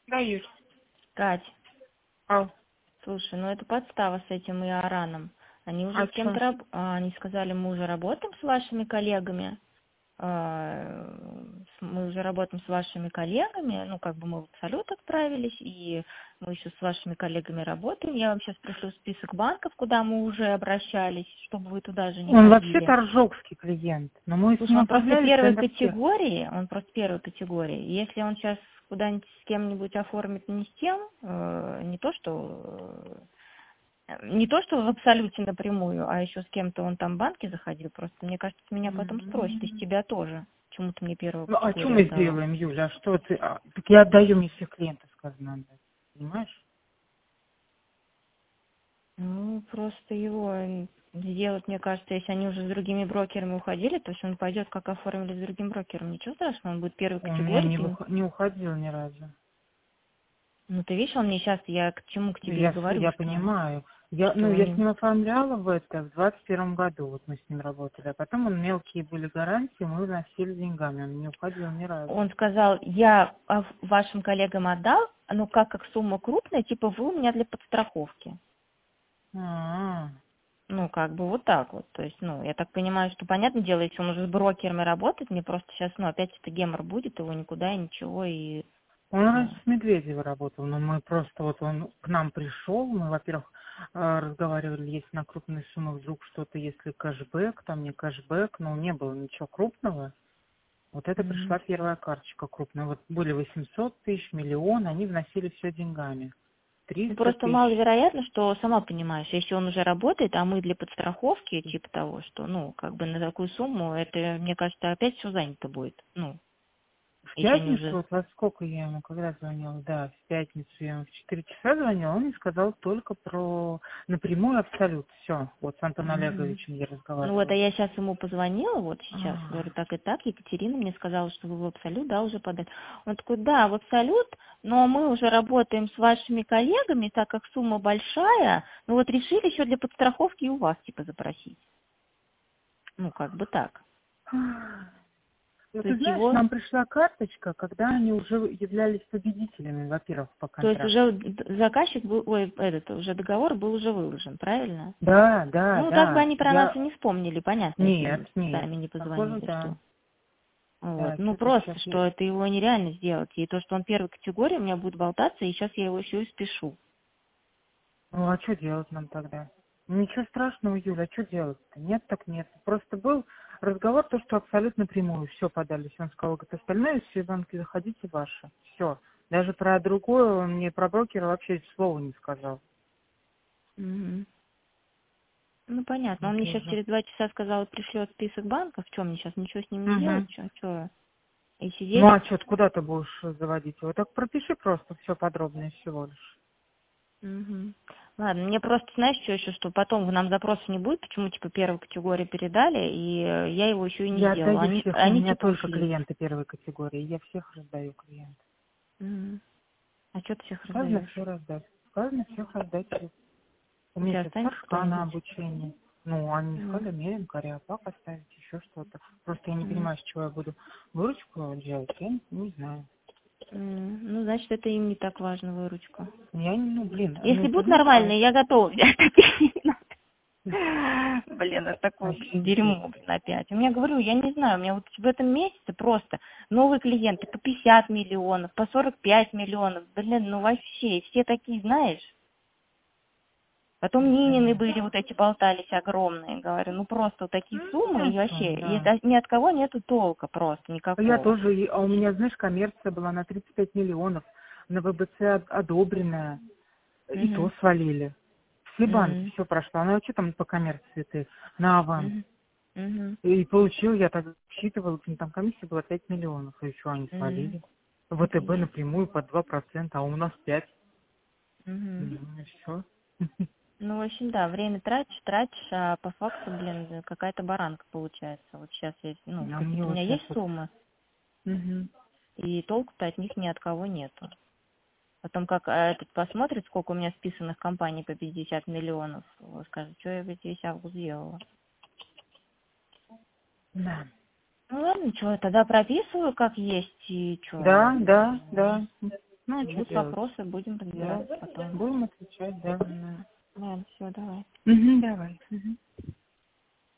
Да, Юль. Кать, Ау. слушай, ну это подстава с этим Иораном. Они уже А с чё? кем-то они сказали, мы уже работаем с вашими коллегами. Мы уже работаем с вашими коллегами, ну как бы мы в Абсолют отправились, и мы еще с вашими коллегами работаем. Я вам сейчас пришлю список банков, куда мы уже обращались, чтобы вы туда же не Он вообще ходили. торжокский клиент, но мы с Слушай, ним он просто оформляли первой тендер всех. категории, он просто первой категории. Если он сейчас куда-нибудь с кем-нибудь оформит не с тем, не то, что в абсолюте напрямую, а еще с кем-то он там в банке заходил, просто мне кажется, меня потом спросят, из тебя тоже. Почему ты мне первую Ну, а что категорию мы отдала? сделаем, Юля? А что ты? Так я отдаю, мне всех клиентов сказано отдать. Понимаешь? Ну, просто его сделать, мне кажется, если они уже с другими брокерами уходили, то есть он пойдет, как оформили с другим брокером. Ничего страшного, он будет первой Он у меня категории. не уходил ни разу. Ну, ты видишь, он мне сейчас, я к чему к тебе и говорю, Я что, понимаю. что Я с он... ним оформляла в 21 году, вот мы с ним работали. А потом он мелкие были гарантии, мы вносили деньгами. Он не уходил ни разу. Он сказал, я вашим коллегам отдал, но как сумма крупная, типа вы у меня для подстраховки. А, Ну, как бы вот так вот. То есть, ну, я так понимаю, что, понятное дело, если он уже с брокерами работает, мне просто сейчас, ну, опять это гемор будет, его никуда и ничего, и, Он раньше ну, с Медведевой работал, но мы просто вот он к нам пришел, мы, во-первых, разговаривали, если на крупные суммы вдруг что-то, если кэшбэк, там не кэшбэк, но не было ничего крупного. Вот это мгм. пришла первая карточка крупная. Вот были 800 тысяч, миллион, они вносили все деньгами. Ну, 300 просто тысяч. маловероятно, что, сама понимаешь, если он уже работает, а мы для подстраховки, типа того, что, ну, как бы на такую сумму, это, мне кажется, опять все занято будет. Ну, В если они пятницу, уже... вот во сколько я ему, когда звонила, да, в пятницу я ему в 4 часа звонила, он мне сказал только про напрямую абсолют. Все, вот с Антоном Мгм. Олеговичем я Ну вот, а разговаривала. я сейчас ему позвонила, вот сейчас, говорю, А, так и так, Екатерина мне сказала, что вы в Абсолют, да, уже подали. Он такой, да, в Абсолют, но мы уже работаем с вашими коллегами, так как сумма большая, ну вот решили еще для подстраховки и у вас, типа, запросить. Ну, как бы так. Ну, То ты есть знаешь, его, нам пришла карточка, когда они уже являлись победителями, во-первых, по то есть контракту. уже заказчик был, ой, этот, уже договор был уже выложен, правильно? Да, да, Ну, так бы да. они про нас и не вспомнили, понятно, если Нет, им нет. сами не Похоже, позвонили, да. что... Вот. Да, Ну, что-то просто, сейчас я... что это его нереально сделать. И то, что он первой категории, у меня будет болтаться, и сейчас я его еще и спешу. Ну, а что делать нам тогда? Ничего страшного, Юля, а что делать-то? Нет, так нет. Просто был разговор, то, что абсолютно прямую. Все подались. Он сказал, говорит, остальное, все банки заходите ваши. Все. Даже про другое он мне, про брокера вообще слова не сказал. Мгм. Ну, понятно. Ну, Он мне сейчас тоже. через 2 часа сказал, пришлет список банков. Что мне сейчас ничего с ним не делать? Угу. Что? И Ну, сидеть? а что, куда ты будешь заводить его? Так пропиши просто все подробно и всего лишь. Мгм. Ладно, мне просто, знаешь, что еще, что потом нам запроса не будет, почему, типа, первую категорию передали, и я его еще и не Я сделала. отдаю Они, всех, у они меня типа, только ушли. клиенты первой категории. Я всех раздаю клиентов. Мгм. А что ты всех Сказано раздаешь? все раздать. Сказано всех раздать. У У меня тебя сейчас останется Сашка на кто-нибудь? обучение. Ну, они Мгм. сказали, мерим, Кариапак оставить, еще что-то. Просто я не Мгм. понимаю, с чего я буду выручку делать, я не знаю. Ну, значит, это им не так важно, выручка. Я не, ну, блин, Если ну, ты будут знаешь, нормальные, я готова взять такие. Блин, это такое офигеть. дерьмо, блин, опять. У меня, говорю, я не знаю, у меня вот в этом месяце просто новые клиенты по 50 миллионов, по 45 миллионов. Блин, ну вообще, все такие, знаешь. Потом Нинины Понятно. были, вот эти болтались огромные, говорю, ну просто вот такие суммы, и Понятно, вообще, и да. ни от кого нету толка просто, Я никакого. тоже, а у меня, знаешь, коммерция была на 35 миллионов, на ВБЦ одобренная, и то Угу. свалили. Все банки, Угу. все прошло. Она что там по коммерции ты? На аванс. Угу. Угу. И получил, я так считывала, там комиссия была 5 миллионов, и еще они свалили. ВТБ Офигеть. напрямую по 2%, а у нас 5. Угу. Ну, и все. Ну, в общем, да, время тратишь, а по факту, блин, какая-то баранка получается. Вот сейчас есть, ну, А мне какие-то у вот меня сейчас есть вот... суммы, Мгм. и толку-то от них ни от кого нету. Потом как этот посмотрит, сколько у меня списанных компаний по 50 миллионов, скажет, что я весь август делала. Да. Ну ладно, что, тогда прописываю как есть, и что. Да, да, да. Ну, а что Будут делать? вопросы, будем разбираться Да, потом. будем отвечать, да. Ладно, все, давай. Мгм.